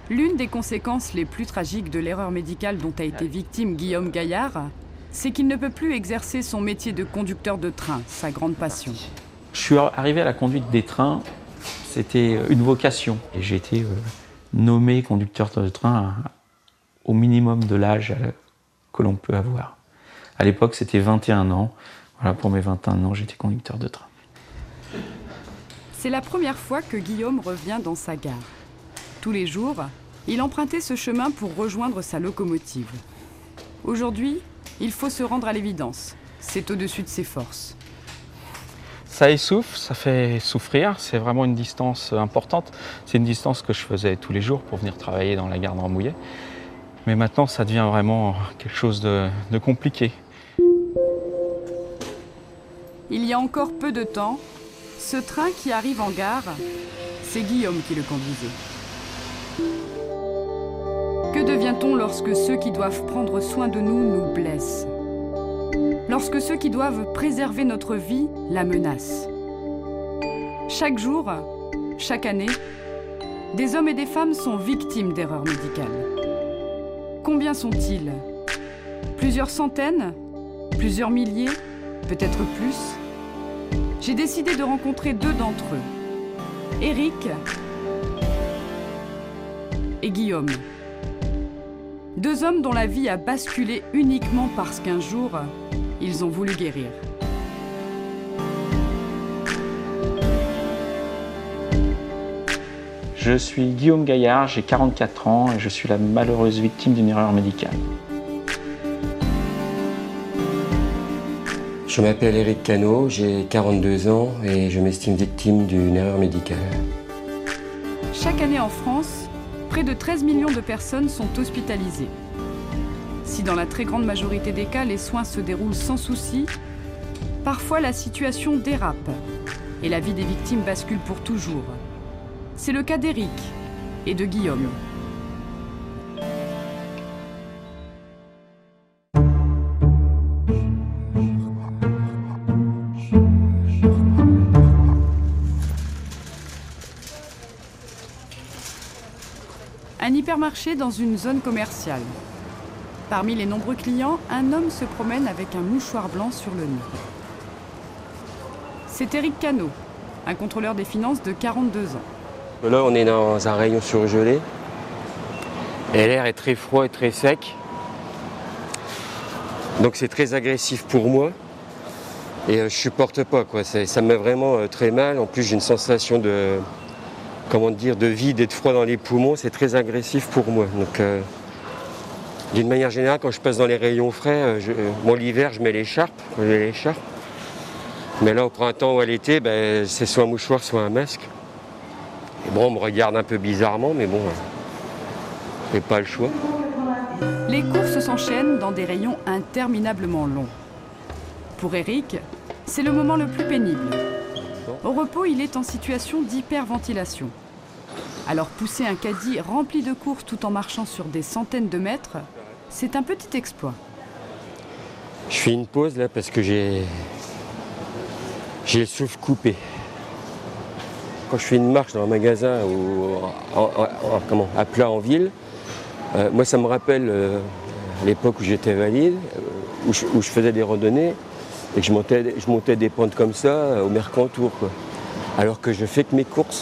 L'une des conséquences les plus tragiques de l'erreur médicale dont a été victime Guillaume Gaillard, c'est qu'il ne peut plus exercer son métier de conducteur de train, sa grande passion. Je suis arrivé à la conduite des trains, c'était une vocation. Et j'ai été nommé conducteur de train au minimum de l'âge que l'on peut avoir. À l'époque, c'était 21 ans. Voilà, pour mes 21 ans, j'étais conducteur de train. C'est la première fois que Guillaume revient dans sa gare. Tous les jours, il empruntait ce chemin pour rejoindre sa locomotive. Aujourd'hui, il faut se rendre à l'évidence. C'est au-dessus de ses forces. Ça essouffle, ça fait souffrir. C'est vraiment une distance importante. C'est une distance que je faisais tous les jours pour venir travailler dans la gare de Rambouillet. Mais maintenant, ça devient vraiment quelque chose de compliqué. Il y a encore peu de temps, ce train qui arrive en gare, c'est Guillaume qui le conduisait. Que devient-on lorsque ceux qui doivent prendre soin de nous nous blessent ? Lorsque ceux qui doivent préserver notre vie la menacent ? Chaque jour, chaque année, des hommes et des femmes sont victimes d'erreurs médicales. Combien sont-ils ? Plusieurs centaines ? Plusieurs milliers ? Peut-être plus ? J'ai décidé de rencontrer 2 d'entre eux, Eric et Guillaume. 2 hommes dont la vie a basculé uniquement parce qu'un jour, ils ont voulu guérir. Je suis Guillaume Gaillard, j'ai 44 ans et je suis la malheureuse victime d'une erreur médicale. Je m'appelle Eric Cano, j'ai 42 ans et je m'estime victime d'une erreur médicale. Chaque année en France, près de 13 millions de personnes sont hospitalisées. Si dans la très grande majorité des cas, les soins se déroulent sans souci, parfois la situation dérape et la vie des victimes bascule pour toujours. C'est le cas d'Eric et de Guillaume. Un hypermarché dans une zone commerciale. Parmi les nombreux clients, un homme se promène avec un mouchoir blanc sur le nez. C'est Eric Cano, un contrôleur des finances de 42 ans. Là, on est dans un rayon surgelé et l'air est très froid et très sec. Donc c'est très agressif pour moi et je supporte pas, quoi. Ça me met vraiment très mal. En plus, j'ai une sensation de vide et de froid dans les poumons. C'est très agressif pour moi. Donc, d'une manière générale, quand je passe dans les rayons frais, l'hiver, je mets l'écharpe. Mais là, au printemps ou à l'été, c'est soit un mouchoir, soit un masque. Et bon, on me regarde un peu bizarrement, mais bon, j'ai pas le choix. Les courses s'enchaînent dans des rayons interminablement longs. Pour Eric, c'est le moment le plus pénible. Au repos, il est en situation d'hyperventilation. Alors pousser un caddie rempli de courses tout en marchant sur des centaines de mètres, c'est un petit exploit. Je fais une pause là parce que j'ai le souffle coupé. Quand je fais une marche dans un magasin à plat en ville, moi ça me rappelle l'époque où j'étais valide, où je faisais des randonnées et que je montais des pentes comme ça au Mercantour, quoi. Alors que je fais que mes courses.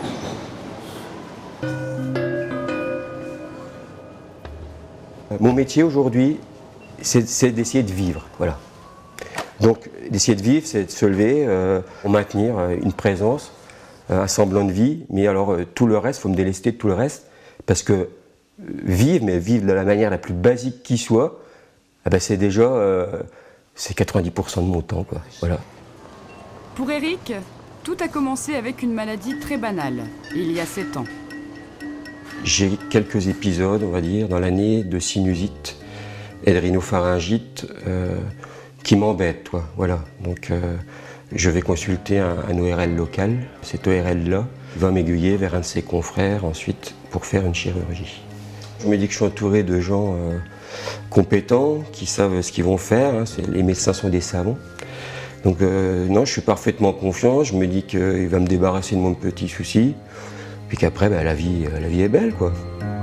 Mon métier aujourd'hui, c'est d'essayer de vivre, voilà. Donc d'essayer de vivre, c'est de se lever, pour maintenir une présence, un semblant de vie, mais alors tout le reste, il faut me délester de tout le reste, parce que vivre de la manière la plus basique qui soit, c'est déjà c'est 90% de mon temps, quoi. Voilà. Pour Eric, tout a commencé avec une maladie très banale, il y a 7 ans. J'ai quelques épisodes, on va dire, dans l'année de sinusite et de rhinopharyngite qui m'embêtent, quoi. Voilà. Donc je vais consulter un ORL local. Cet ORL-là va m'aiguiller vers un de ses confrères ensuite pour faire une chirurgie. Je me dis que je suis entouré de gens compétents, qui savent ce qu'ils vont faire. Hein. Les médecins sont des savants. Donc non, je suis parfaitement confiant. Je me dis qu'il va me débarrasser de mon petit souci. Puis qu'après, la vie est belle, quoi.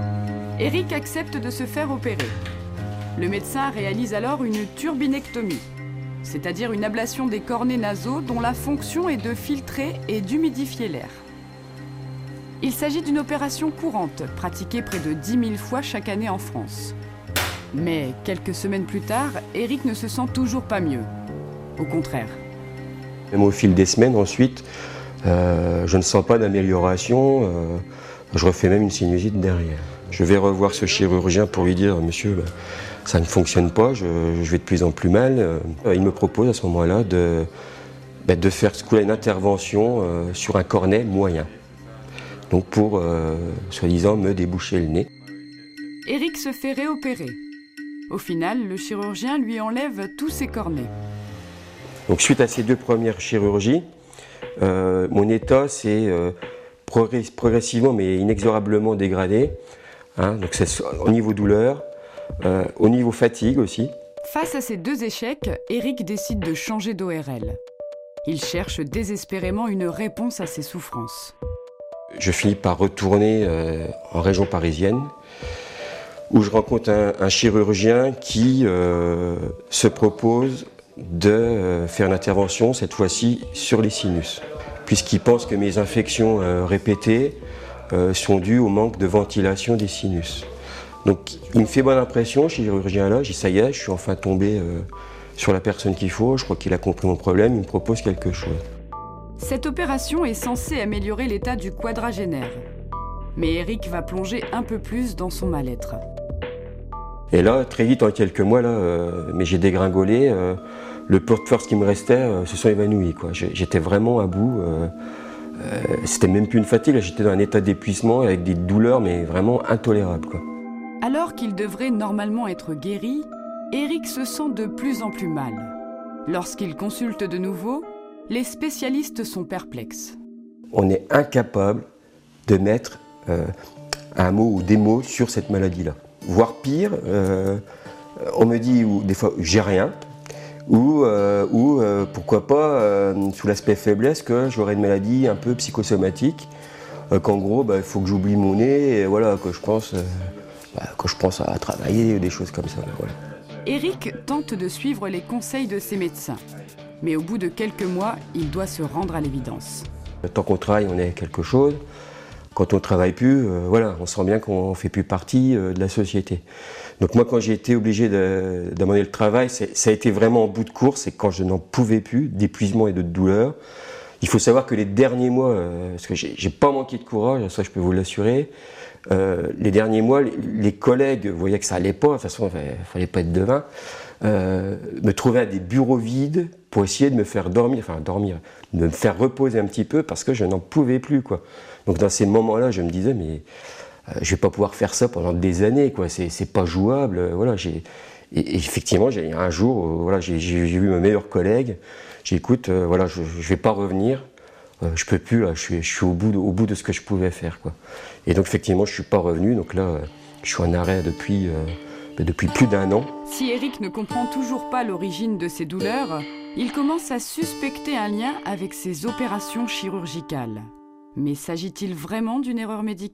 Eric accepte de se faire opérer. Le médecin réalise alors une turbinectomie, c'est-à-dire une ablation des cornets nasaux dont la fonction est de filtrer et d'humidifier l'air. Il s'agit d'une opération courante, pratiquée près de 10 000 fois chaque année en France. Mais quelques semaines plus tard, Eric ne se sent toujours pas mieux. Au contraire. Même au fil des semaines, ensuite, je ne sens pas d'amélioration. Je refais même une sinusite derrière. Je vais revoir ce chirurgien pour lui dire « Monsieur, ça ne fonctionne pas, je vais de plus en plus mal ». Il me propose à ce moment-là de faire ce qu'on appelle une intervention sur un cornet moyen. Donc pour, soi-disant, me déboucher le nez. Eric se fait réopérer. Au final, le chirurgien lui enlève tous ses cornets. Donc suite à ces 2 premières chirurgies, mon état s'est progressivement mais inexorablement dégradé. Donc c'est au niveau douleur, au niveau fatigue aussi. Face à ces 2 échecs, Eric décide de changer d'ORL. Il cherche désespérément une réponse à ses souffrances. Je finis par retourner en région parisienne, où je rencontre un chirurgien qui se propose de faire une intervention, cette fois-ci, sur les sinus, puisqu'il pense que mes infections répétées sont dues au manque de ventilation des sinus. Donc il me fait bonne impression, ce chirurgien-là, je dis ça y est, je suis enfin tombé sur la personne qu'il faut, je crois qu'il a compris mon problème, il me propose quelque chose. Cette opération est censée améliorer l'état du quadragénaire. Mais Eric va plonger un peu plus dans son mal-être. Et là, très vite, en quelques mois, mais j'ai dégringolé, le peu de force qui me restait se sont évanouis, quoi. J'étais vraiment à bout. C'était même plus une fatigue, j'étais dans un état d'épuisement avec des douleurs, mais vraiment intolérables, quoi. Alors qu'il devrait normalement être guéri, Eric se sent de plus en plus mal. Lorsqu'il consulte de nouveau, les spécialistes sont perplexes. On est incapable de mettre un mot ou des mots sur cette maladie-là. Voire pire, on me dit des fois j'ai rien, ou pourquoi pas sous l'aspect faiblesse que j'aurais une maladie un peu psychosomatique, qu'en gros il faut que j'oublie mon nez et voilà, que je pense à travailler, des choses comme ça. Voilà. Eric tente de suivre les conseils de ses médecins, mais au bout de quelques mois, il doit se rendre à l'évidence. Tant qu'on travaille, on est quelque chose. Quand on ne travaille plus, on sent bien qu'on ne fait plus partie de la société. Donc moi, quand j'ai été obligé d'abandonner le travail, ça a été vraiment en bout de course, et quand je n'en pouvais plus, d'épuisement et de douleur. Il faut savoir que les derniers mois, parce que j'ai pas manqué de courage, ça je peux vous l'assurer, les derniers mois, les collègues voyaient que ça allait pas, de toute façon il ne fallait pas être devin, me trouvaient à des bureaux vides pour essayer de me faire dormir, de me faire reposer un petit peu parce que je n'en pouvais plus, quoi. Donc dans ces moments-là, je me disais, mais je vais pas pouvoir faire ça pendant des années, quoi. C'est pas jouable. Voilà, et effectivement, un jour, j'ai vu mes meilleurs collègues. J'ai dit, écoute, je vais pas revenir. Je peux plus. Là, je suis au bout de ce que je pouvais faire, quoi. Et donc effectivement, je suis pas revenu. Donc là, je suis en arrêt depuis plus d'1 an. Si Eric ne comprend toujours pas l'origine de ses douleurs, il commence à suspecter un lien avec ses opérations chirurgicales. Mais s'agit-il vraiment d'une erreur médicale ?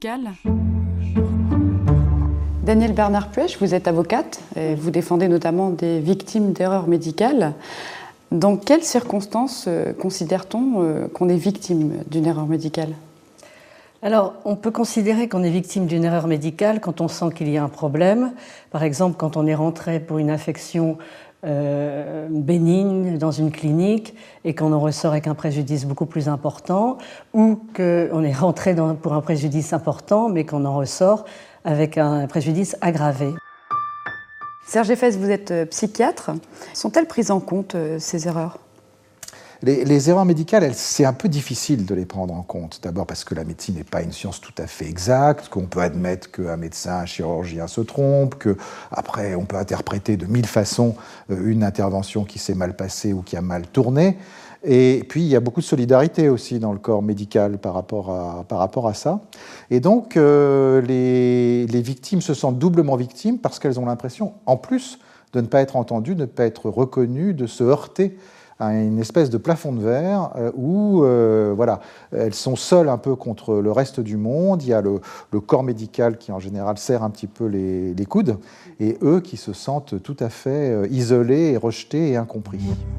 Danielle Bernard-Puech, vous êtes avocate et vous défendez notamment des victimes d'erreurs médicales. Dans quelles circonstances considère-t-on qu'on est victime d'une erreur médicale ? Alors, on peut considérer qu'on est victime d'une erreur médicale quand on sent qu'il y a un problème. Par exemple, quand on est rentré pour une infection bénigne dans une clinique et qu'on en ressort avec un préjudice beaucoup plus important, ou qu'on est rentré pour un préjudice important mais qu'on en ressort avec un préjudice aggravé. Serge Effès, vous êtes psychiatre. Sont-elles prises en compte, ces erreurs ? Les erreurs médicales, c'est un peu difficile de les prendre en compte. D'abord parce que la médecine n'est pas une science tout à fait exacte, qu'on peut admettre qu'un médecin, un chirurgien se trompe, qu'après on peut interpréter de 1000 façons une intervention qui s'est mal passée ou qui a mal tourné. Et puis il y a beaucoup de solidarité aussi dans le corps médical par rapport à ça. Et donc les victimes se sentent doublement victimes parce qu'elles ont l'impression, en plus, de ne pas être entendues, de ne pas être reconnues, de se heurter à une espèce de plafond de verre où voilà, elles sont seules un peu contre le reste du monde. Il y a le corps médical qui en général serre un petit peu les coudes et eux qui se sentent tout à fait isolés et rejetés et incompris.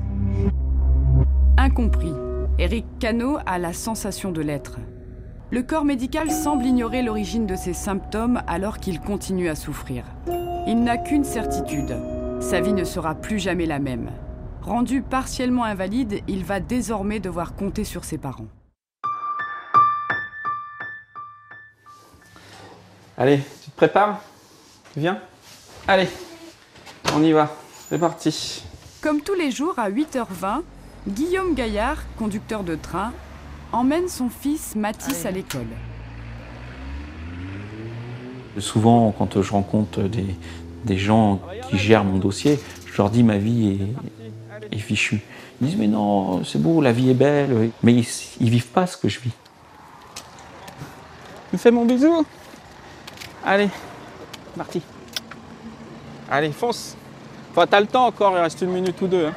Incompris. Éric Cano a la sensation de l'être. Le corps médical semble ignorer l'origine de ses symptômes alors qu'il continue à souffrir. Il n'a qu'une certitude, sa vie ne sera plus jamais la même. Rendu partiellement invalide, il va désormais devoir compter sur ses parents. Allez, tu te prépares? Tu viens? Allez, on y va, c'est parti. Comme tous les jours à 8h20, Guillaume Gaillard, conducteur de train, emmène son fils Mathis à l'école. Souvent, quand je rencontre des gens qui gèrent mon dossier, je leur dis ma vie est fichue. Ils disent mais non, c'est beau, la vie est belle, mais ils vivent pas ce que je vis. Tu me fais mon bisou? Allez, parti. Allez, fonce. Enfin, t'as le temps encore, il reste 1 minute ou 2. Hein.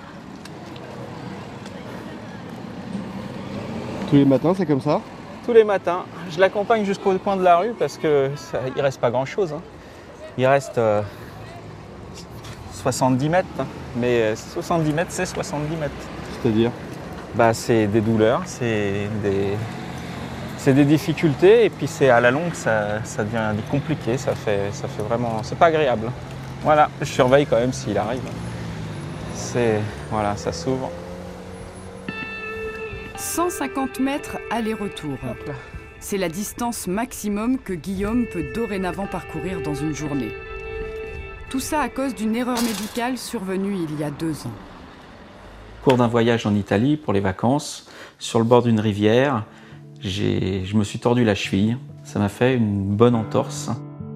Tous les matins, c'est comme ça? Tous les matins. Je l'accompagne jusqu'au coin de la rue parce qu'il ne reste pas grand-chose. Hein. Il reste 70 mètres. Hein. Mais 70 mètres, c'est 70 mètres. C'est-à-dire? C'est des douleurs, c'est des difficultés. Et puis à la longue, ça devient compliqué. Ça fait vraiment... C'est pas agréable. Voilà, je surveille quand même s'il arrive. Voilà, ça s'ouvre. 150 mètres aller-retour. C'est la distance maximum que Guillaume peut dorénavant parcourir dans une journée. Tout ça à cause d'une erreur médicale survenue il y a 2 ans. Au cours d'un voyage en Italie pour les vacances, sur le bord d'une rivière, je me suis tordu la cheville. Ça m'a fait une bonne entorse.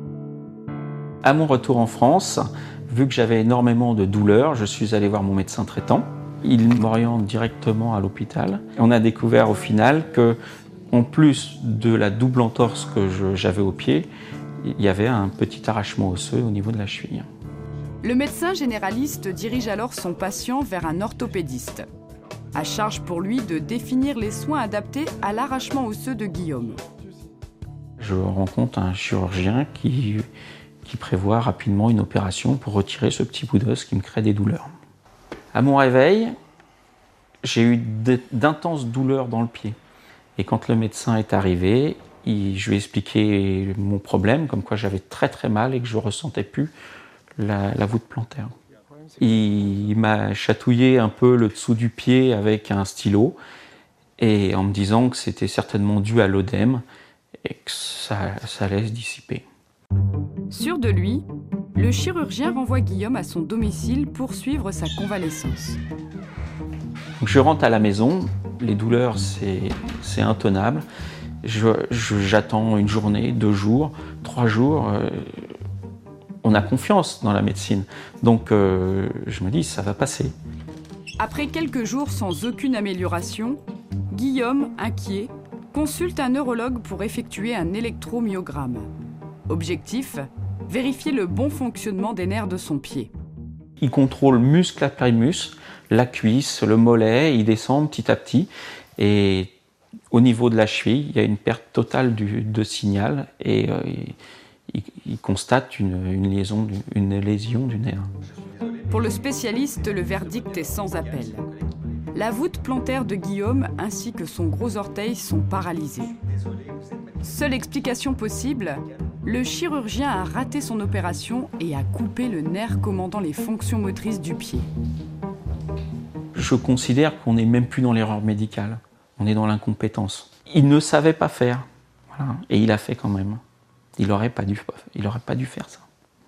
À mon retour en France, vu que j'avais énormément de douleurs, je suis allé voir mon médecin traitant. Il m'oriente directement à l'hôpital. On a découvert au final que, en plus de la double entorse que j'avais au pied, il y avait un petit arrachement osseux au niveau de la cheville. Le médecin généraliste dirige alors son patient vers un orthopédiste. À charge pour lui de définir les soins adaptés à l'arrachement osseux de Guillaume. Je rencontre un chirurgien qui prévoit rapidement une opération pour retirer ce petit bout d'os qui me crée des douleurs. À mon réveil, j'ai eu d'intenses douleurs dans le pied. Et quand le médecin est arrivé, je lui ai expliqué mon problème, comme quoi j'avais très très mal et que je ne ressentais plus la voûte plantaire. Il m'a chatouillé un peu le dessous du pied avec un stylo et en me disant que c'était certainement dû à l'œdème et que ça allait se dissiper. Sûr de lui, le chirurgien renvoie Guillaume à son domicile pour suivre sa convalescence. Donc je rentre à la maison, les douleurs c'est intenable. J'attends 1 journée, 2 jours, 3 jours. On a confiance dans la médecine. Donc je me dis ça va passer. Après quelques jours sans aucune amélioration, Guillaume, inquiet, consulte un neurologue pour effectuer un électromyogramme. Objectif, vérifier le bon fonctionnement des nerfs de son pied. Il contrôle muscle après muscle, la cuisse, le mollet, il descend petit à petit. Et au niveau de la cheville, il y a une perte totale de signal et il constate une lésion du nerf. Pour le spécialiste, le verdict est sans appel. La voûte plantaire de Guillaume ainsi que son gros orteil sont paralysés. Seule explication possible, le chirurgien a raté son opération et a coupé le nerf commandant les fonctions motrices du pied. Je considère qu'on n'est même plus dans l'erreur médicale, on est dans l'incompétence. Il ne savait pas faire, voilà, et il a fait quand même. Il n'aurait pas dû faire ça.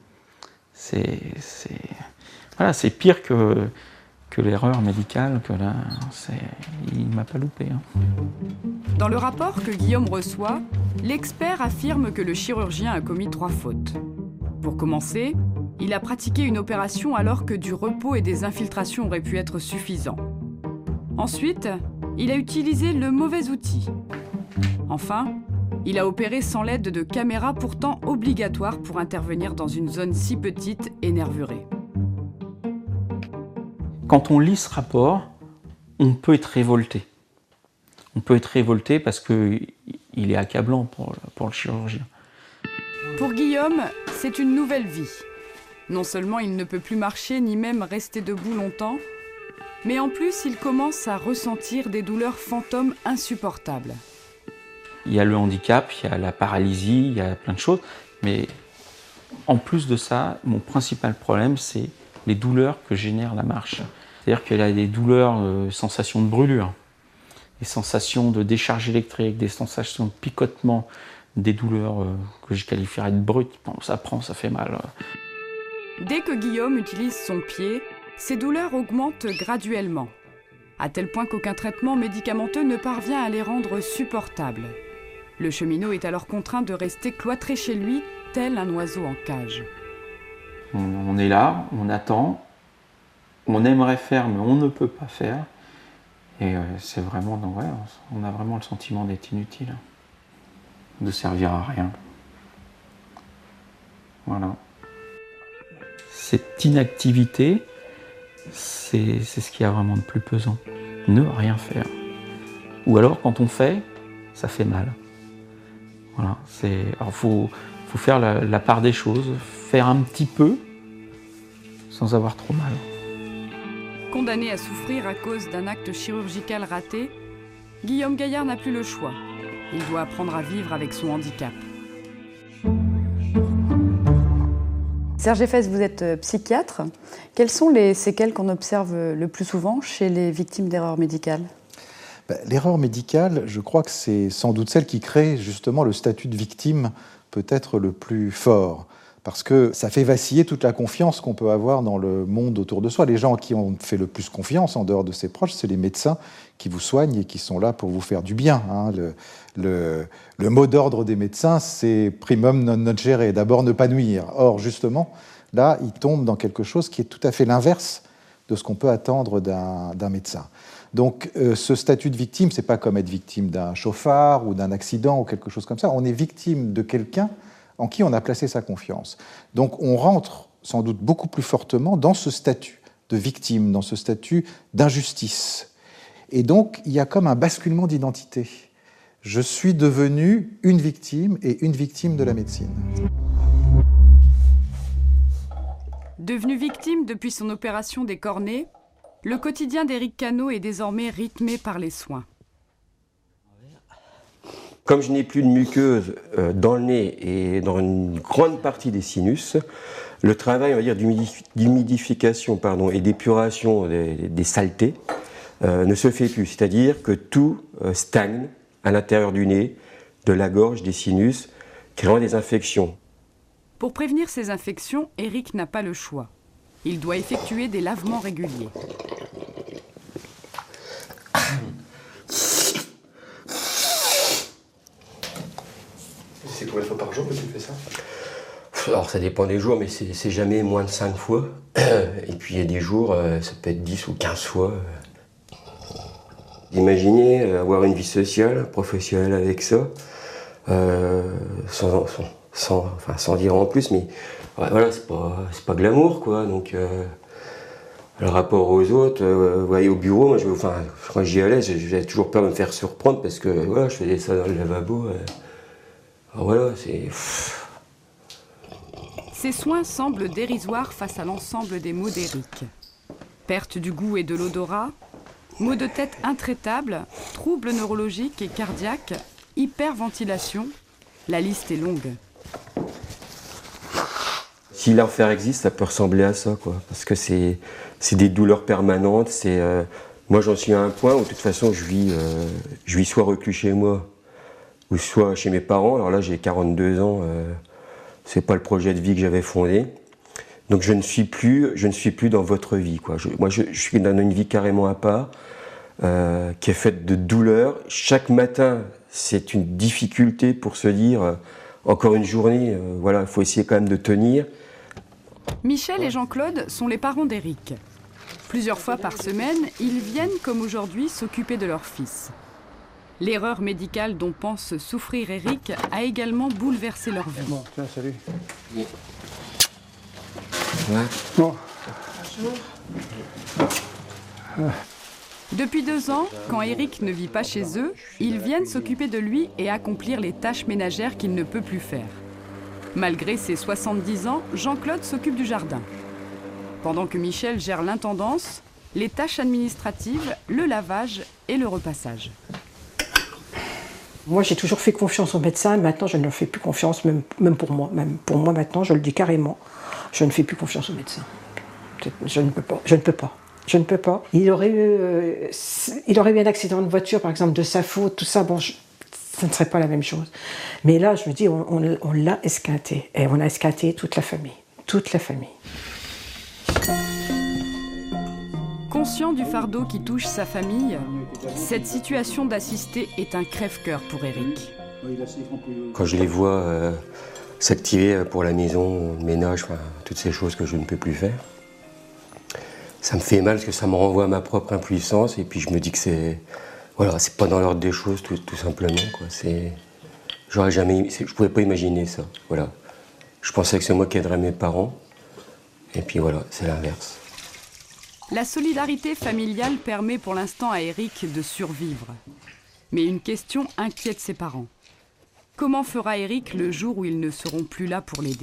C'est pire que l'erreur médicale, que là, il ne m'a pas loupé. Hein. Dans le rapport que Guillaume reçoit, l'expert affirme que le chirurgien a commis 3 fautes. Pour commencer, il a pratiqué une opération alors que du repos et des infiltrations auraient pu être suffisants. Ensuite, il a utilisé le mauvais outil. Enfin, il a opéré sans l'aide de caméras pourtant obligatoires pour intervenir dans une zone si petite et nervurée. Quand on lit ce rapport, on peut être révolté. On peut être révolté parce qu'il est accablant pour le chirurgien. Pour Guillaume, c'est une nouvelle vie. Non seulement il ne peut plus marcher ni même rester debout longtemps, mais en plus il commence à ressentir des douleurs fantômes insupportables. Il y a le handicap, il y a la paralysie, il y a plein de choses, mais en plus de ça, mon principal problème, c'est les douleurs que génère la marche. C'est-à-dire qu'il y a des douleurs, sensations de brûlure, des sensations de décharge électrique, des sensations de picotement, des douleurs que je qualifierais de brutes. Bon, ça prend, ça fait mal. Dès que Guillaume utilise son pied, ses douleurs augmentent graduellement, à tel point qu'aucun traitement médicamenteux ne parvient à les rendre supportables. Le cheminot est alors contraint de rester cloîtré chez lui, tel un oiseau en cage. On est là, on attend, on aimerait faire, mais on ne peut pas faire. Et c'est vraiment, ouais, on a vraiment le sentiment d'être inutile, de servir à rien. Voilà. Cette inactivité, c'est ce qu'il y a vraiment de plus pesant. Ne rien faire. Ou alors, quand on fait, ça fait mal. Voilà. Alors, faut faire la part des choses, faire un petit peu, sans avoir trop mal. Condamné à souffrir à cause d'un acte chirurgical raté, Guillaume Gaillard n'a plus le choix. Il doit apprendre à vivre avec son handicap. Serge Effès, vous êtes psychiatre. Quelles sont les séquelles qu'on observe le plus souvent chez les victimes d'erreurs médicales ? L'erreur médicale, je crois que c'est sans doute celle qui crée justement le statut de victime peut-être le plus fort. Parce que ça fait vaciller toute la confiance qu'on peut avoir dans le monde autour de soi. Les gens qui ont fait le plus confiance en dehors de ses proches, c'est les médecins qui vous soignent et qui sont là pour vous faire du bien. Le mot d'ordre des médecins, c'est primum non nocere, d'abord ne pas nuire. Or, justement, là, ils tombent dans quelque chose qui est tout à fait l'inverse de ce qu'on peut attendre d'un médecin. Donc, ce statut de victime, c'est pas comme être victime d'un chauffard ou d'un accident ou quelque chose comme ça. On est victime de quelqu'un en qui on a placé sa confiance. Donc on rentre sans doute beaucoup plus fortement dans ce statut de victime, dans ce statut d'injustice. Et donc il y a comme un basculement d'identité. Je suis devenu une victime et une victime de la médecine. Devenu victime depuis son opération des cornets, le quotidien d'Éric Cano est désormais rythmé par les soins. Comme je n'ai plus de muqueuse dans le nez et dans une grande partie des sinus, le travail, on va dire, d'humidification et d'épuration des saletés ne se fait plus. C'est-à-dire que tout stagne à l'intérieur du nez, de la gorge, des sinus, créant des infections. Pour prévenir ces infections, Éric n'a pas le choix. Il doit effectuer des lavements réguliers. C'est combien de fois par jour que tu fais ça ? Alors ça dépend des jours, mais c'est jamais moins de 5 fois. Et puis il y a des jours, ça peut être 10 ou 15 fois. Imaginez avoir une vie sociale, professionnelle avec ça, sans dire en plus, mais voilà, c'est pas glamour, quoi. Donc le rapport aux autres, vous voyez, au bureau, moi quand j'y allais, j'avais toujours peur de me faire surprendre parce que voilà, je faisais ça dans le lavabo. Voilà, c'est... Ces soins semblent dérisoires face à l'ensemble des maux d'Éric. Perte du goût et de l'odorat, maux de tête intraitables, troubles neurologiques et cardiaques, hyperventilation, la liste est longue. Si l'enfer existe, ça peut ressembler à ça, quoi. Parce que c'est des douleurs permanentes. Moi, j'en suis à un point où, de toute façon, je vis soit reclus chez moi, ou soit chez mes parents. Alors là, j'ai 42 ans, c'est pas le projet de vie que j'avais fondé. Donc je ne suis plus dans votre vie, quoi. Moi, je suis dans une vie carrément à part, qui est faite de douleurs. Chaque matin, c'est une difficulté pour se dire, encore une journée, voilà, il faut essayer quand même de tenir. Michel et Jean-Claude sont les parents d'Éric. Plusieurs fois par semaine, ils viennent, comme aujourd'hui, s'occuper de leur fils. L'erreur médicale dont pense souffrir Éric a également bouleversé leur vie. Bon, tiens, salut. Ouais. Bon. Depuis 2 ans, quand Eric ne vit pas chez eux, ils viennent s'occuper de lui et accomplir les tâches ménagères qu'il ne peut plus faire. Malgré ses 70 ans, Jean-Claude s'occupe du jardin. Pendant que Michel gère l'intendance, les tâches administratives, le lavage et le repassage. Moi, j'ai toujours fait confiance aux médecins, maintenant je ne leur fais plus confiance, même pour moi. Même pour moi, maintenant, je le dis carrément, je ne fais plus confiance aux médecins. Je ne peux pas. Il aurait eu un accident de voiture, par exemple, de sa faute, tout ça, ça ne serait pas la même chose. Mais là, je me dis, on l'a esquinté. Et on a esquinté toute la famille. Toute la famille. Conscient du fardeau qui touche sa famille, cette situation d'assister est un crève-cœur pour Eric. Quand je les vois s'activer pour la maison, le ménage, toutes ces choses que je ne peux plus faire, ça me fait mal parce que ça me renvoie à ma propre impuissance et puis je me dis que c'est pas dans l'ordre des choses tout simplement, quoi. Je pouvais pas imaginer ça. Voilà. Je pensais que c'est moi qui aiderais mes parents et puis voilà, c'est l'inverse. La solidarité familiale permet pour l'instant à Eric de survivre. Mais une question inquiète ses parents. Comment fera Eric le jour où ils ne seront plus là pour l'aider ?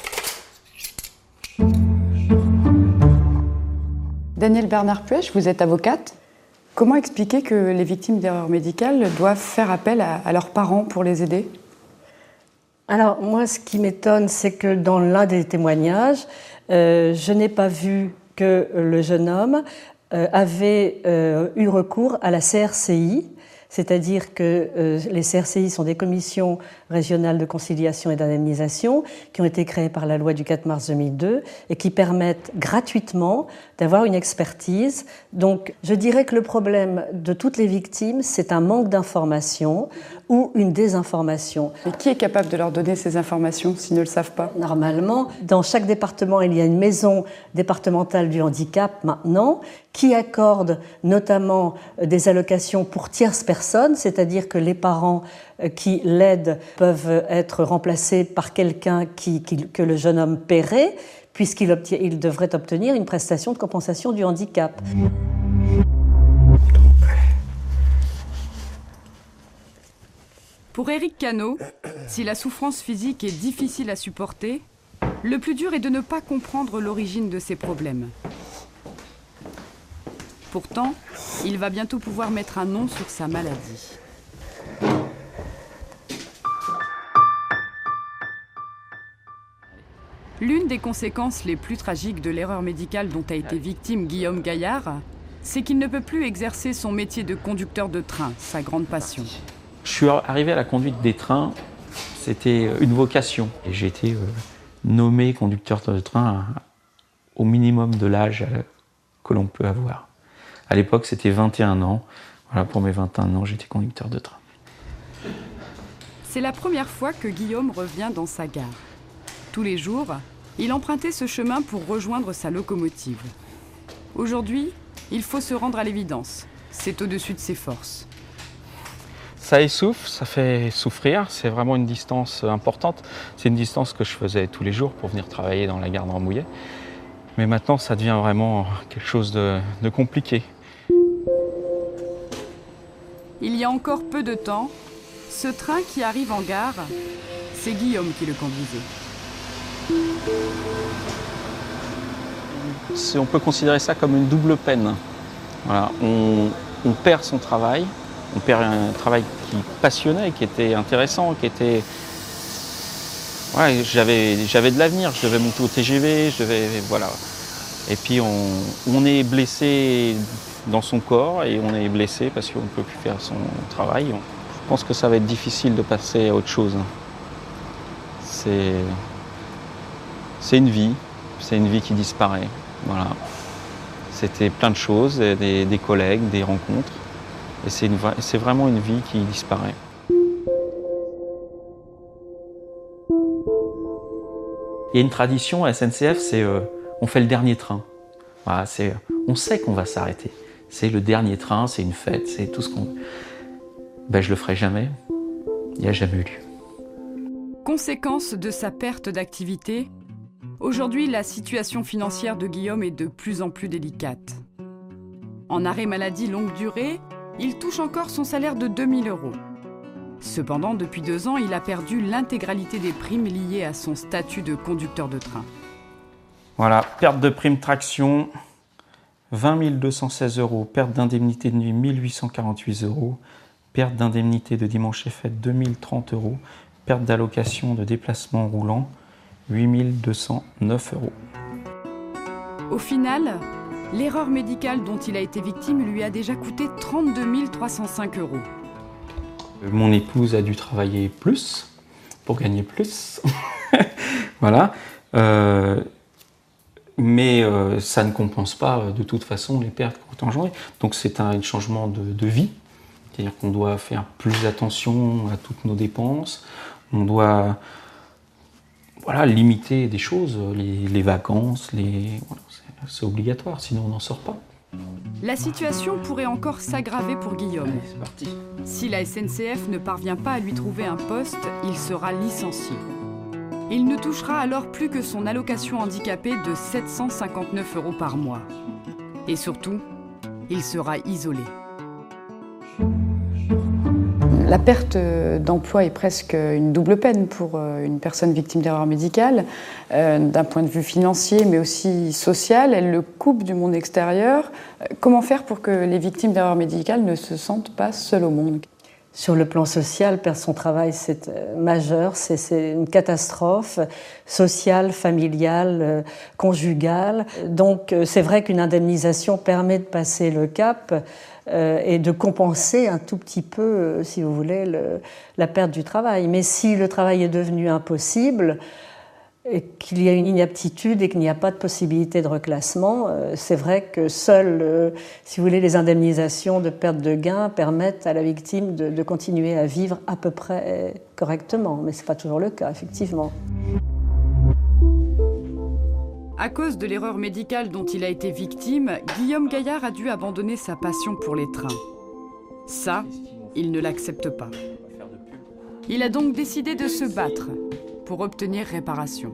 Danielle Bernard-Puech, vous êtes avocate. Comment expliquer que les victimes d'erreurs médicales doivent faire appel à leurs parents pour les aider ? Alors, moi, ce qui m'étonne, c'est que dans l'un des témoignages, je n'ai pas vu que le jeune homme avait eu recours à la CRCI, c'est-à-dire que les CRCI sont des commissions régionales de conciliation et d'indemnisation qui ont été créées par la loi du 4 mars 2002 et qui permettent gratuitement d'avoir une expertise. Donc, je dirais que le problème de toutes les victimes, c'est un manque d'information ou une désinformation. Et qui est capable de leur donner ces informations s'ils ne le savent pas ? Normalement, dans chaque département, il y a une maison départementale du handicap maintenant qui accorde notamment des allocations pour tierces personnes, c'est-à-dire que les parents qui l'aident peuvent être remplacés par quelqu'un que le jeune homme paierait, puisqu'il devrait obtenir une prestation de compensation du handicap. Pour Éric Cano, si la souffrance physique est difficile à supporter, le plus dur est de ne pas comprendre l'origine de ses problèmes. Pourtant, il va bientôt pouvoir mettre un nom sur sa maladie. L'une des conséquences les plus tragiques de l'erreur médicale dont a été victime Guillaume Gaillard, c'est qu'il ne peut plus exercer son métier de conducteur de train, sa grande passion. Je suis arrivé à la conduite des trains, c'était une vocation. Et j'ai été nommé conducteur de train au minimum de l'âge que l'on peut avoir. À l'époque, c'était 21 ans. Voilà, pour mes 21 ans, j'étais conducteur de train. C'est la première fois que Guillaume revient dans sa gare. Tous les jours, il empruntait ce chemin pour rejoindre sa locomotive. Aujourd'hui, il faut se rendre à l'évidence. C'est au-dessus de ses forces. Ça essouffle, ça fait souffrir. C'est vraiment une distance importante. C'est une distance que je faisais tous les jours pour venir travailler dans la gare de Rambouillet. Mais maintenant, ça devient vraiment quelque chose de compliqué. Il y a encore peu de temps, ce train qui arrive en gare, c'est Guillaume qui le conduisait. On peut considérer ça comme une double peine. Voilà, on perd son travail, on perd un travail qui passionnait, qui était intéressant, qui était... Ouais, j'avais de l'avenir, je devais monter au TGV, voilà. Et puis on est blessé dans son corps et on est blessé parce qu'on ne peut plus faire son travail. Je pense que ça va être difficile de passer à autre chose. C'est une vie qui disparaît. Voilà. C'était plein de choses, des collègues, des rencontres. Et c'est vraiment une vie qui disparaît. Il y a une tradition à SNCF, c'est on fait le dernier train. Voilà, on sait qu'on va s'arrêter. C'est le dernier train, c'est une fête, c'est tout ce qu'on... Je le ferai jamais. Il n'y a jamais eu lieu. Conséquence de sa perte d'activité, aujourd'hui la situation financière de Guillaume est de plus en plus délicate. En arrêt maladie longue durée, il touche encore son salaire de 2 000 €. Cependant, depuis 2 ans, il a perdu l'intégralité des primes liées à son statut de conducteur de train. Voilà, perte de prime traction, 20 216 €, perte d'indemnité de nuit, 1 848 €, perte d'indemnité de dimanche et fête, 2 030 €, perte d'allocation de déplacement roulant, 8 209 €. Au final, l'erreur médicale dont il a été victime lui a déjà coûté 32 305 €. Mon épouse a dû travailler plus pour gagner plus. Voilà. Mais ça ne compense pas de toute façon les pertes qu'on a engendrées. Donc c'est un changement de vie. C'est-à-dire qu'on doit faire plus attention à toutes nos dépenses. On doit limiter des choses, les vacances, c'est obligatoire, sinon on n'en sort pas. La situation pourrait encore s'aggraver pour Guillaume. Allez, c'est parti. Si la SNCF ne parvient pas à lui trouver un poste, il sera licencié. Il ne touchera alors plus que son allocation handicapée de 759 € par mois. Et surtout, il sera isolé. La perte d'emploi est presque une double peine pour une personne victime d'erreur médicale, d'un point de vue financier mais aussi social. Elle le coupe du monde extérieur. Comment faire pour que les victimes d'erreur médicale ne se sentent pas seules au monde ? Sur le plan social, perdre son travail, c'est majeur, c'est une catastrophe sociale, familiale, conjugale. Donc c'est vrai qu'une indemnisation permet de passer le cap et de compenser un tout petit peu, si vous voulez, la perte du travail. Mais si le travail est devenu impossible, et qu'il y a une inaptitude et qu'il n'y a pas de possibilité de reclassement, c'est vrai que seules, si vous voulez, les indemnisations de perte de gain permettent à la victime de continuer à vivre à peu près correctement. Mais ce n'est pas toujours le cas, effectivement. À cause de l'erreur médicale dont il a été victime, Guillaume Gaillard a dû abandonner sa passion pour les trains. Ça, il ne l'accepte pas. Il a donc décidé de se battre pour obtenir réparation.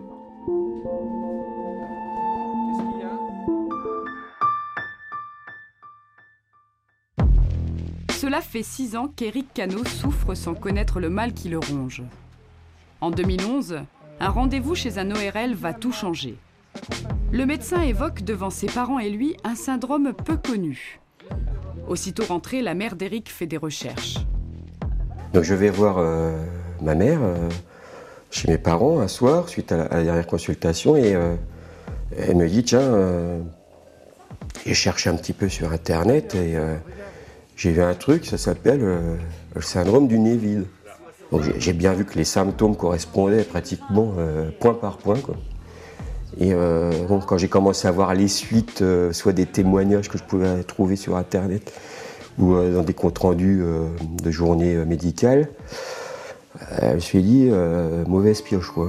Cela fait 6 ans qu'Éric Cano souffre sans connaître le mal qui le ronge. En 2011, un rendez-vous chez un ORL va tout changer. Le médecin évoque devant ses parents et lui un syndrome peu connu. Aussitôt rentrée, la mère d'Éric fait des recherches. Donc je vais voir ma mère chez mes parents un soir, suite à la dernière consultation, et elle me dit, tiens, j'ai cherché un petit peu sur Internet et j'ai vu un truc, ça s'appelle le syndrome du nez vide. Donc j'ai bien vu que les symptômes correspondaient pratiquement point par point, quoi. Et donc, quand j'ai commencé à voir les suites, soit des témoignages que je pouvais trouver sur Internet ou dans des comptes rendus de journées médicales, je me suis dit, mauvaise pioche, quoi.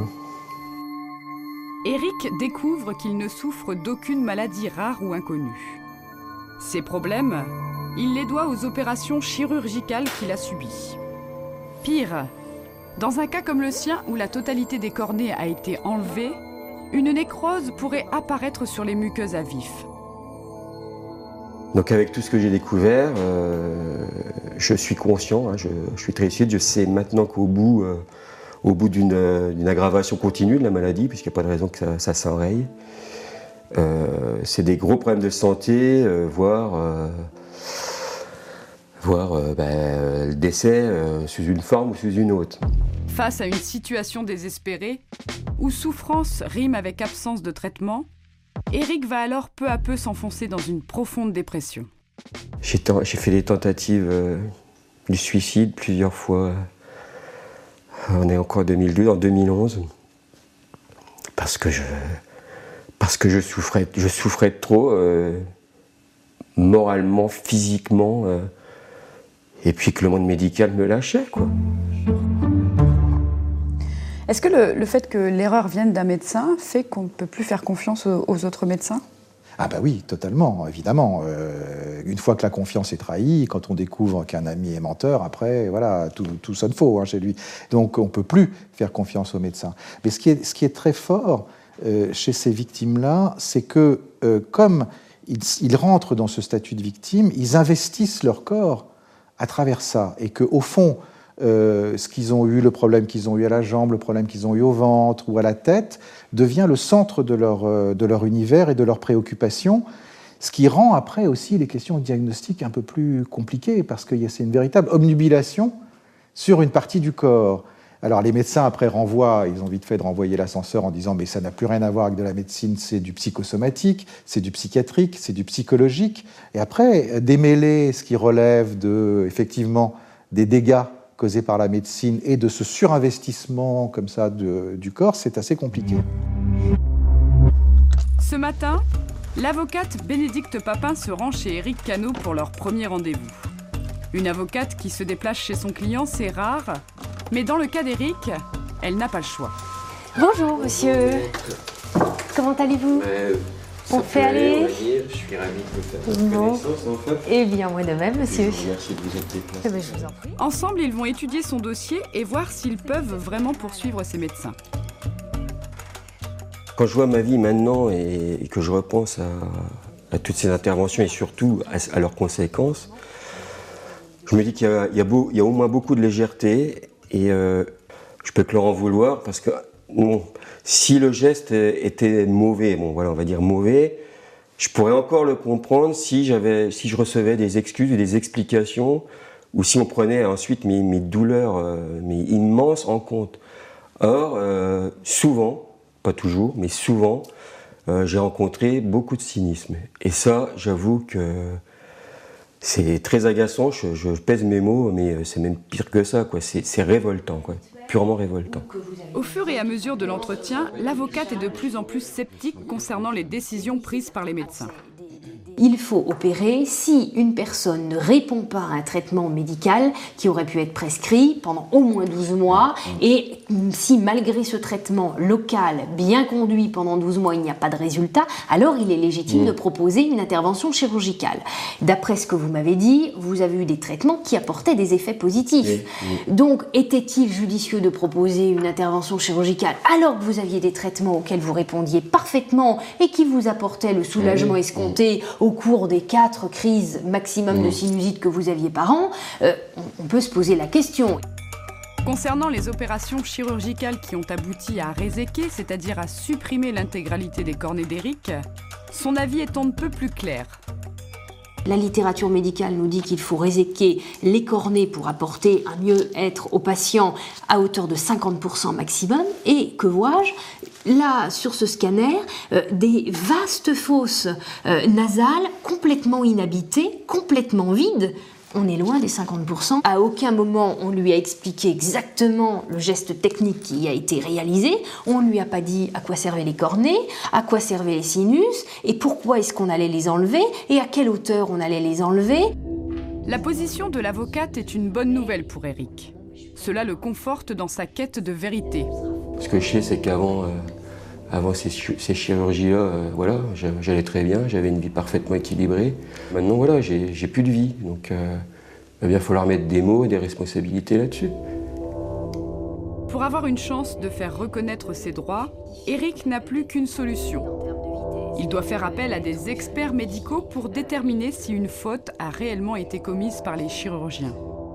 Éric découvre qu'il ne souffre d'aucune maladie rare ou inconnue. Ses problèmes, il les doit aux opérations chirurgicales qu'il a subies. Pire, dans un cas comme le sien où la totalité des cornées a été enlevée, une nécrose pourrait apparaître sur les muqueuses à vif. Donc avec tout ce que j'ai découvert, je suis conscient, je suis très lucide, je sais maintenant qu'au bout d'une aggravation continue de la maladie, puisqu'il n'y a pas de raison que ça s'enraye, c'est des gros problèmes de santé, voire le décès sous une forme ou sous une autre. Face à une situation désespérée, où souffrance rime avec absence de traitement, Éric va alors peu à peu s'enfoncer dans une profonde dépression. J'ai fait des tentatives du suicide plusieurs fois. On est encore en 2002, en 2011. Parce que je souffrais de trop, moralement, physiquement, et puis que le monde médical me lâchait, quoi. Est-ce que le fait que l'erreur vienne d'un médecin fait qu'on ne peut plus faire confiance aux autres médecins ? Ah bah oui, totalement, évidemment. Une fois que la confiance est trahie, quand on découvre qu'un ami est menteur, après, voilà, tout sonne faux chez lui. Donc on ne peut plus faire confiance aux médecins. Mais ce qui est très fort chez ces victimes-là, c'est que comme ils rentrent dans ce statut de victime, ils investissent leur corps à travers ça, et qu'au fond, ce qu'ils ont eu, le problème qu'ils ont eu à la jambe, le problème qu'ils ont eu au ventre ou à la tête, devient le centre de leur univers et de leurs préoccupations, ce qui rend après aussi les questions diagnostiques un peu plus compliquées, parce que c'est une véritable obnubilation sur une partie du corps. Alors les médecins après renvoient, ils ont vite fait de renvoyer l'ascenseur en disant mais ça n'a plus rien à voir avec de la médecine, c'est du psychosomatique, c'est du psychiatrique, c'est du psychologique. Et après, démêler ce qui relève effectivement des dégâts causés par la médecine et de ce surinvestissement comme ça du corps, c'est assez compliqué. Ce matin, l'avocate Bénédicte Papin se rend chez Éric Cano pour leur premier rendez-vous. Une avocate qui se déplace chez son client, c'est rare, mais dans le cas d'Éric, elle n'a pas le choix. Bonjour monsieur, comment allez-vous? On fait aller. Je suis ravi de vous faire connaissance enfin. Eh bien moi de même monsieur. Merci de vous être déplacé. Je vous en prie. Ensemble, ils vont étudier son dossier et voir s'ils peuvent vraiment poursuivre ces médecins. Quand je vois ma vie maintenant et que je repense à toutes ces interventions et surtout à leurs conséquences, je me dis qu'il y a au moins beaucoup de légèreté et je peux que leur en vouloir parce que bon, si le geste était mauvais, bon voilà on va dire mauvais, je pourrais encore le comprendre si je recevais des excuses ou des explications ou si on prenait ensuite mes douleurs immenses en compte. Or, souvent, pas toujours, mais souvent, j'ai rencontré beaucoup de cynisme. Et ça, j'avoue que c'est très agaçant, je pèse mes mots, mais c'est même pire que ça, quoi. C'est révoltant, quoi. Purement révoltant. Au fur et à mesure de l'entretien, l'avocate est de plus en plus sceptique concernant les décisions prises par les médecins. Il faut opérer si une personne ne répond pas à un traitement médical qui aurait pu être prescrit pendant au moins 12 mois et si malgré ce traitement local bien conduit pendant 12 mois il n'y a pas de résultat, alors il est légitime de proposer une intervention chirurgicale. D'après ce que vous m'avez dit, vous avez eu des traitements qui apportaient des effets positifs. Donc était-il judicieux de proposer une intervention chirurgicale alors que vous aviez des traitements auxquels vous répondiez parfaitement et qui vous apportaient le soulagement escompté au cours des 4 crises maximum de sinusite que vous aviez par an, on peut se poser la question. Concernant les opérations chirurgicales qui ont abouti à réséquer, c'est-à-dire à supprimer l'intégralité des cornées d'Éric, son avis est on ne peut plus clair. La littérature médicale nous dit qu'il faut réséquer les cornées pour apporter un mieux-être au patient à hauteur de 50% maximum. Et que vois-je? Là, sur ce scanner, des vastes fosses nasales complètement inhabitées, complètement vides. On est loin des 50%. À aucun moment on lui a expliqué exactement le geste technique qui a été réalisé. On ne lui a pas dit à quoi servaient les cornées, à quoi servaient les sinus, et pourquoi est-ce qu'on allait les enlever, et à quelle hauteur on allait les enlever. La position de l'avocate est une bonne nouvelle pour Éric. Cela le conforte dans sa quête de vérité. Ce que je sais, c'est qu'avant ces chirurgies-là, voilà, j'allais très bien, j'avais une vie parfaitement équilibrée. Maintenant, voilà, j'ai plus de vie, donc il va bien falloir mettre des mots et des responsabilités là-dessus. Pour avoir une chance de faire reconnaître ses droits, Éric n'a plus qu'une solution. Il doit faire appel à des experts médicaux pour déterminer si une faute a réellement été commise par les chirurgiens.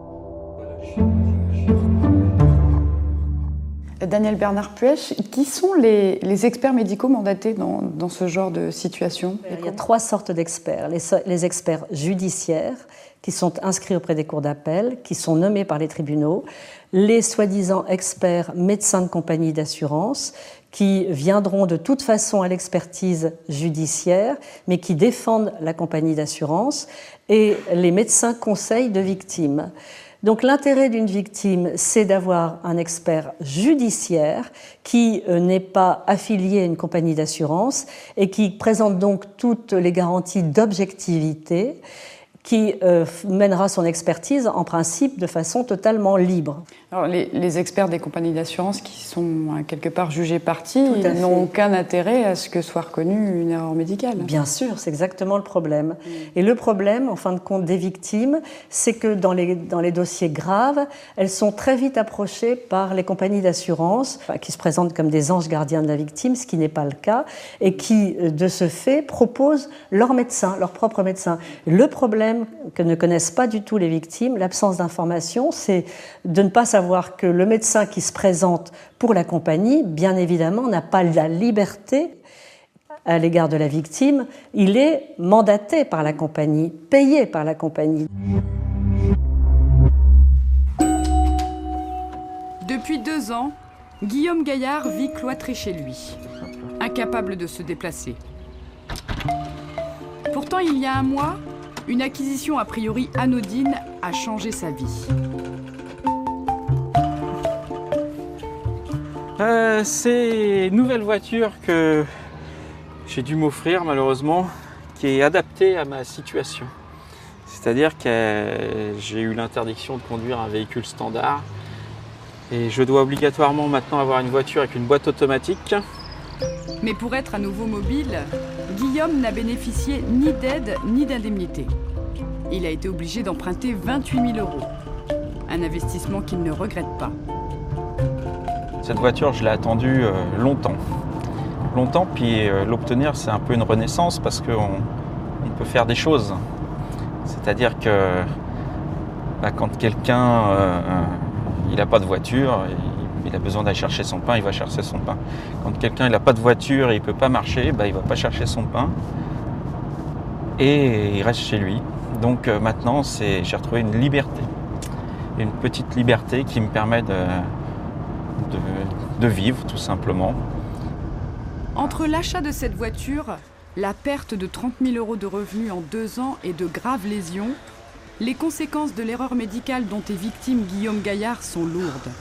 Daniel Bernard Puech, qui sont les experts médicaux mandatés dans ce genre de situation? Il y a 3 sortes d'experts. Les experts judiciaires, qui sont inscrits auprès des cours d'appel, qui sont nommés par les tribunaux, les soi-disant experts médecins de compagnie d'assurance, qui viendront de toute façon à l'expertise judiciaire, mais qui défendent la compagnie d'assurance, et les médecins conseils de victimes. Donc l'intérêt d'une victime, c'est d'avoir un expert judiciaire qui n'est pas affilié à une compagnie d'assurance et qui présente donc toutes les garanties d'objectivité, qui mènera son expertise en principe de façon totalement libre. Alors, les experts des compagnies d'assurance qui sont quelque part jugés partis, ils n'ont aucun intérêt à ce que soit reconnue une erreur médicale. Bien sûr, c'est exactement le problème. Et le problème, en fin de compte, des victimes, c'est que dans les dossiers graves, elles sont très vite approchées par les compagnies d'assurance, qui se présentent comme des anges gardiens de la victime, ce qui n'est pas le cas, et qui, de ce fait, proposent leur médecin, leur propre médecin. Le problème que ne connaissent pas du tout les victimes, l'absence d'information, c'est de ne pas savoir que le médecin qui se présente pour la compagnie, bien évidemment, n'a pas la liberté à l'égard de la victime. Il est mandaté par la compagnie, payé par la compagnie. Depuis 2 ans, Guillaume Gaillard vit cloîtré chez lui, incapable de se déplacer. Pourtant, il y a un mois, une acquisition a priori anodine a changé sa vie. C'est une nouvelle voiture que j'ai dû m'offrir malheureusement, qui est adaptée à ma situation. C'est-à-dire que j'ai eu l'interdiction de conduire un véhicule standard et je dois obligatoirement maintenant avoir une voiture avec une boîte automatique. Mais pour être à nouveau mobile, Guillaume n'a bénéficié ni d'aide ni d'indemnité. Il a été obligé d'emprunter 28 000 €, un investissement qu'il ne regrette pas. Cette voiture, je l'ai attendue longtemps, puis l'obtenir, c'est un peu une renaissance parce qu'on peut faire des choses. C'est-à-dire que quand quelqu'un il n'a pas de voiture, il a besoin d'aller chercher son pain, il va chercher son pain. Quand quelqu'un n'a pas de voiture et il ne peut pas marcher, il ne va pas chercher son pain et il reste chez lui. Donc maintenant, j'ai retrouvé une liberté, une petite liberté qui me permet de vivre tout simplement. Entre l'achat de cette voiture, la perte de 30 000 € de revenus en 2 ans et de graves lésions, les conséquences de l'erreur médicale dont est victime Guillaume Gaillard sont lourdes.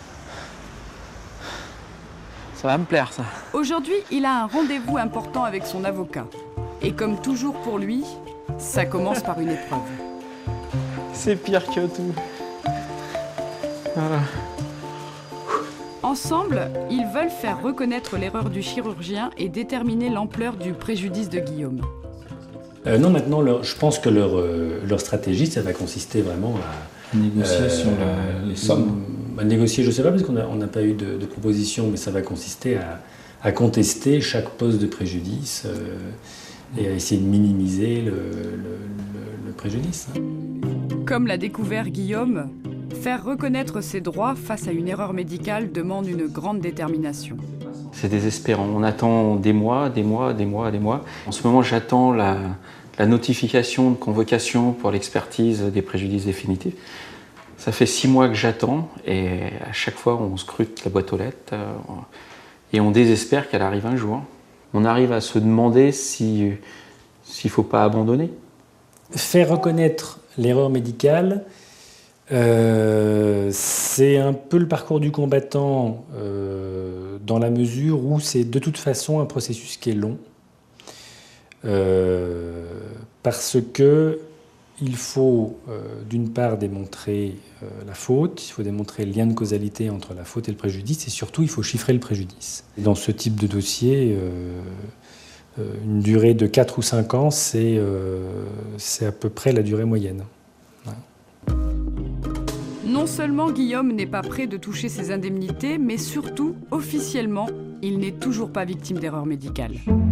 Ça va me plaire, ça. Aujourd'hui, il a un rendez-vous important avec son avocat. Et comme toujours pour lui, ça commence par une épreuve. C'est pire que tout. Voilà. Ensemble, ils veulent faire reconnaître l'erreur du chirurgien et déterminer l'ampleur du préjudice de Guillaume. Non, maintenant, je pense que leur stratégie, ça va consister vraiment à négocier sur les sommes. À négocier, je ne sais pas, parce qu'on n'a pas eu de proposition, mais ça va consister à contester chaque poste de préjudice et à essayer de minimiser le préjudice. Comme l'a découvert Guillaume, faire reconnaître ses droits face à une erreur médicale demande une grande détermination. C'est désespérant. On attend des mois. En ce moment, j'attends la notification de convocation pour l'expertise des préjudices définitifs. Ça fait 6 mois que j'attends et à chaque fois, on scrute la boîte aux lettres et on désespère qu'elle arrive un jour. On arrive à se demander s'il ne faut pas abandonner. Faire reconnaître l'erreur médicale, c'est un peu le parcours du combattant dans la mesure où c'est de toute façon un processus qui est long parce que il faut d'une part démontrer la faute, il faut démontrer le lien de causalité entre la faute et le préjudice et surtout il faut chiffrer le préjudice. Et dans ce type de dossier, une durée de 4 ou 5 ans, c'est à peu près la durée moyenne. Ouais. Non seulement Guillaume n'est pas prêt de toucher ses indemnités, mais surtout, officiellement, il n'est toujours pas victime d'erreur médicale.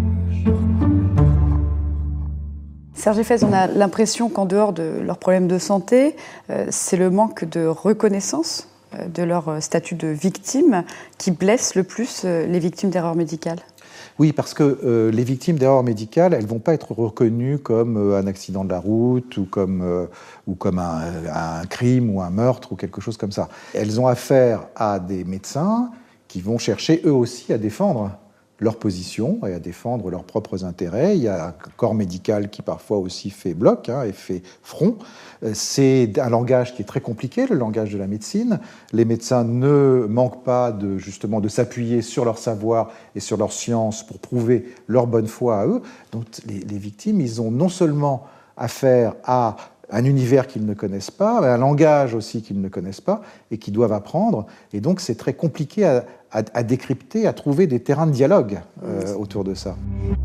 Serge Effès, on a l'impression qu'en dehors de leurs problèmes de santé, c'est le manque de reconnaissance de leur statut de victime qui blesse le plus les victimes d'erreurs médicales. Oui, parce que les victimes d'erreurs médicales, elles ne vont pas être reconnues comme un accident de la route ou comme un crime ou un meurtre ou quelque chose comme ça. Elles ont affaire à des médecins qui vont chercher eux aussi à défendre leur position et à défendre leurs propres intérêts. Il y a un corps médical qui parfois aussi fait bloc et fait front. C'est un langage qui est très compliqué, le langage de la médecine. Les médecins ne manquent pas justement de s'appuyer sur leur savoir et sur leur science pour prouver leur bonne foi à eux. Donc les victimes, ils ont non seulement affaire à un univers qu'ils ne connaissent pas, un langage aussi qu'ils ne connaissent pas et qu'ils doivent apprendre. Et donc c'est très compliqué à décrypter, à trouver des terrains de dialogue autour de ça.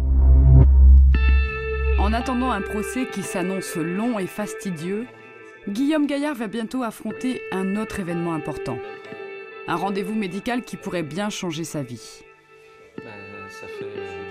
En attendant un procès qui s'annonce long et fastidieux, Guillaume Gaillard va bientôt affronter un autre événement important. Un rendez-vous médical qui pourrait bien changer sa vie. Ça fait...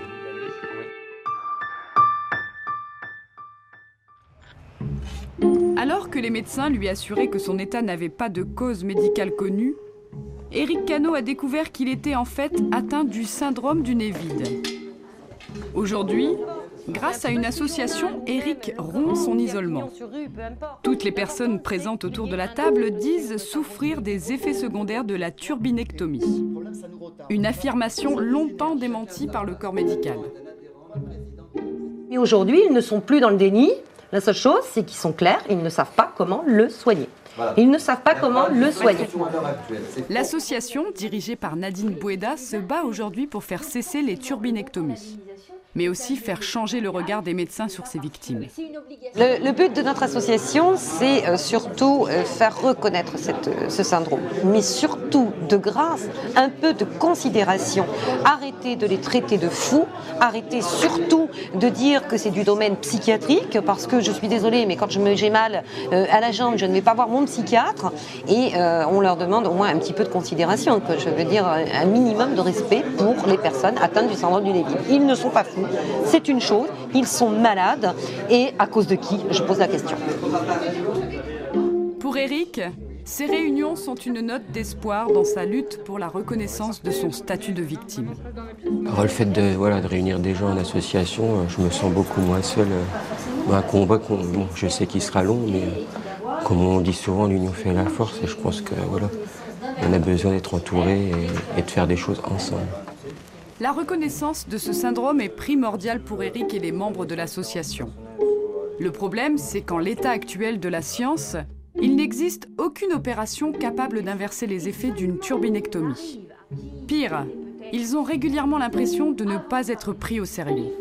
Alors que les médecins lui assuraient que son état n'avait pas de cause médicale connue, Éric Cano a découvert qu'il était en fait atteint du syndrome du nez vide. Aujourd'hui, grâce à une association, Éric rompt son isolement. Toutes les personnes présentes autour de la table disent souffrir des effets secondaires de la turbinectomie. Une affirmation longtemps démentie par le corps médical. Mais aujourd'hui, ils ne sont plus dans le déni. La seule chose, c'est qu'ils sont clairs, ils ne savent pas comment le soigner. Ils ne savent pas comment le soigner. L'association, dirigée par Nadine Boueda, se bat aujourd'hui pour faire cesser les turbinectomies, mais aussi faire changer le regard des médecins sur ces victimes. Le but de notre association, c'est surtout faire reconnaître ce syndrome, mais surtout, de grâce, un peu de considération. Arrêter de les traiter de fous, arrêter surtout de dire que c'est du domaine psychiatrique, parce que je suis désolée, mais quand j'ai mal à la jambe, je ne vais pas voir mon psychiatre, et on leur demande au moins un petit peu de considération, que je veux dire un minimum de respect pour les personnes atteintes du syndrome du nez vide. Ils ne sont pas fous. C'est une chose, ils sont malades, et à cause de qui, je pose la question. Pour Éric, ces réunions sont une note d'espoir dans sa lutte pour la reconnaissance de son statut de victime. Alors, le fait de réunir des gens en association, je me sens beaucoup moins seul. Un combat, bon, je sais qu'il sera long, mais comme on dit souvent, l'union fait la force, et je pense que on a besoin d'être entouré et de faire des choses ensemble. La reconnaissance de ce syndrome est primordiale pour Éric et les membres de l'association. Le problème, c'est qu'en l'état actuel de la science, il n'existe aucune opération capable d'inverser les effets d'une turbinectomie. Pire, ils ont régulièrement l'impression de ne pas être pris au sérieux.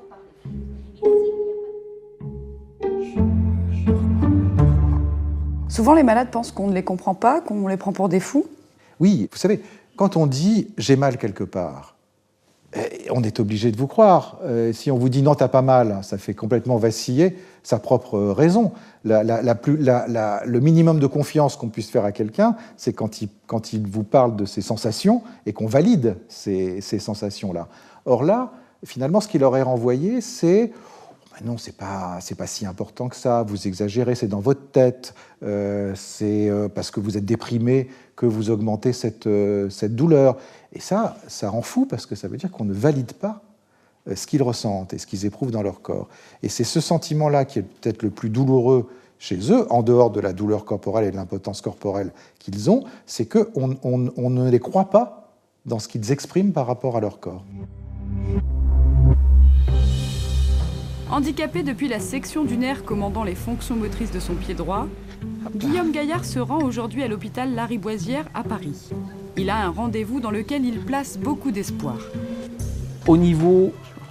Souvent, les malades pensent qu'on ne les comprend pas, qu'on les prend pour des fous. Oui, vous savez, quand on dit « j'ai mal quelque part », on est obligé de vous croire. Si on vous dit « non, t'as pas mal », ça fait complètement vaciller sa propre raison. Le minimum de confiance qu'on puisse faire à quelqu'un, c'est quand il vous parle de ses sensations et qu'on valide ces sensations-là. Or là, finalement, ce qu'il aurait renvoyé, c'est « non, c'est pas si important que ça, vous exagérez, c'est dans votre tête, c'est parce que vous êtes déprimé que vous augmentez cette douleur ». Et ça rend fou parce que ça veut dire qu'on ne valide pas ce qu'ils ressentent et ce qu'ils éprouvent dans leur corps. Et c'est ce sentiment-là qui est peut-être le plus douloureux chez eux, en dehors de la douleur corporelle et de l'impotence corporelle qu'ils ont, c'est qu'on ne les croit pas dans ce qu'ils expriment par rapport à leur corps. Handicapé depuis la section du nerf commandant les fonctions motrices de son pied droit, Guillaume Gaillard se rend aujourd'hui à l'hôpital Lariboisière à Paris. Il a un rendez-vous dans lequel il place beaucoup d'espoir. Au niveau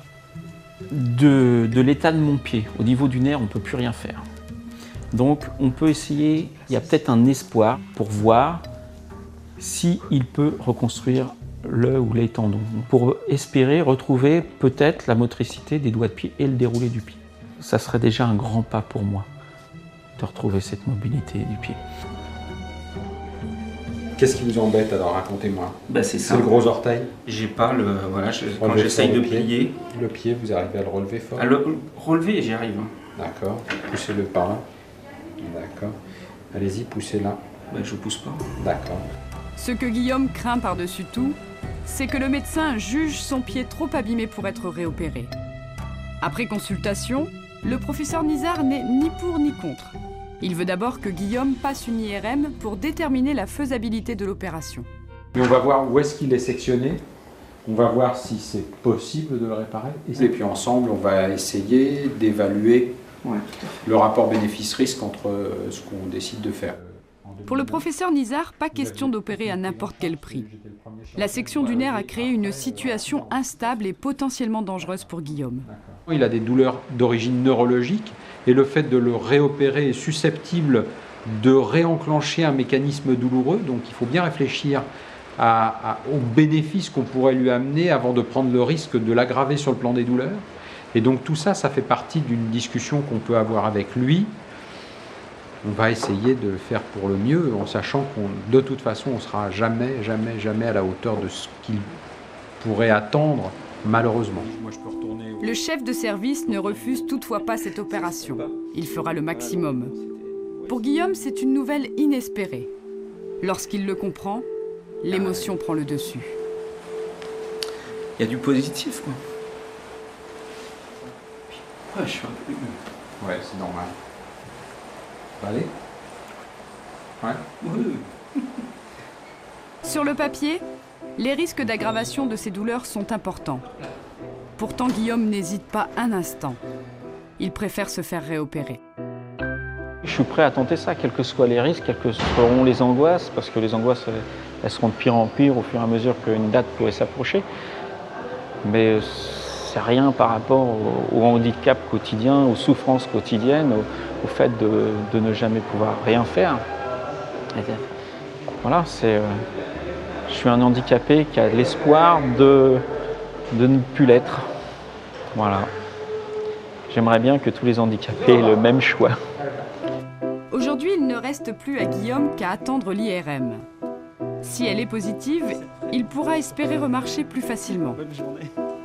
de l'état de mon pied, au niveau du nerf, on ne peut plus rien faire. Donc on peut essayer, il y a peut-être un espoir pour voir s'il peut reconstruire le ou les tendons, pour espérer retrouver peut-être la motricité des doigts de pied et le déroulé du pied. Ça serait déjà un grand pas pour moi de retrouver cette mobilité du pied. Qu'est-ce qui vous embête alors? Racontez-moi. C'est le gros orteil. J'ai pas le... Voilà, quand j'essaye de plier... Le pied, vous arrivez à le relever fort? À le relever, j'y arrive. D'accord. Poussez-le par là. D'accord. Allez-y, poussez là. Je pousse pas. D'accord. Ce que Guillaume craint par-dessus tout, c'est que le médecin juge son pied trop abîmé pour être réopéré. Après consultation, le professeur Nizar n'est ni pour ni contre. Il veut d'abord que Guillaume passe une IRM pour déterminer la faisabilité de l'opération. Et on va voir où est-ce qu'il est sectionné. On va voir si c'est possible de le réparer. Et puis ensemble, on va essayer d'évaluer le rapport bénéfice-risque entre ce qu'on décide de faire. Pour le professeur Nizar, pas question d'opérer à n'importe quel prix. La section du nerf a créé une situation instable et potentiellement dangereuse pour Guillaume. Il a des douleurs d'origine neurologique et le fait de le réopérer est susceptible de réenclencher un mécanisme douloureux. Donc il faut bien réfléchir aux bénéfices qu'on pourrait lui amener avant de prendre le risque de l'aggraver sur le plan des douleurs. Et donc tout ça, ça fait partie d'une discussion qu'on peut avoir avec lui. On va essayer de le faire pour le mieux, en sachant de toute façon, on ne sera jamais à la hauteur de ce qu'il pourrait attendre, malheureusement. Le chef de service ne refuse toutefois pas cette opération. Il fera le maximum. Pour Guillaume, c'est une nouvelle inespérée. Lorsqu'il le comprend, l'émotion prend le dessus. Il y a du positif, quoi. Ouais, je suis un peu... Ouais, c'est normal. Allez. Ouais. Oui. Sur le papier, les risques d'aggravation de ces douleurs sont importants. Pourtant, Guillaume n'hésite pas un instant. Il préfère se faire réopérer. Je suis prêt à tenter ça, quels que soient les risques, quelles que seront les angoisses, parce que les angoisses, elles seront de pire en pire au fur et à mesure qu'une date pourrait s'approcher. Mais c'est rien par rapport au handicap quotidien, aux souffrances quotidiennes, au fait de ne jamais pouvoir rien faire. Et voilà, je suis un handicapé qui a l'espoir de ne plus l'être. Voilà. J'aimerais bien que tous les handicapés aient le même choix. Aujourd'hui, il ne reste plus à Guillaume qu'à attendre l'IRM. Si elle est positive, il pourra espérer remarcher plus facilement. Bonne journée.